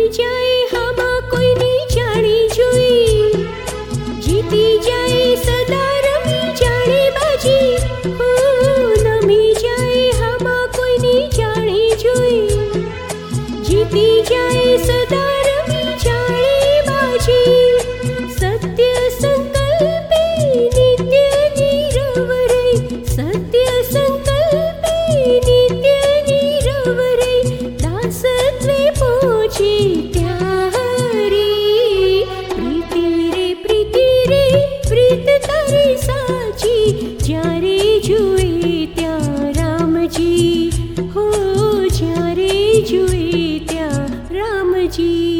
जाए हमा कोई नहीं जानी जोई, जीती जाए सदा रमी जाने बाजी, हो नमी जाए हमा कोई नहीं जानी जोई, जीती जाए सदा रमी जाने बाजी। सत्य संकल्पे नित्य नीरवरे, सत्य संकल्पे नित्य नीरवरे, दासत्वे पहुँचे त्यारी। प्रीति रे प्रीत तारी साची, जारे जुए त्या राम जी, हो जारे जुए त्या राम जी।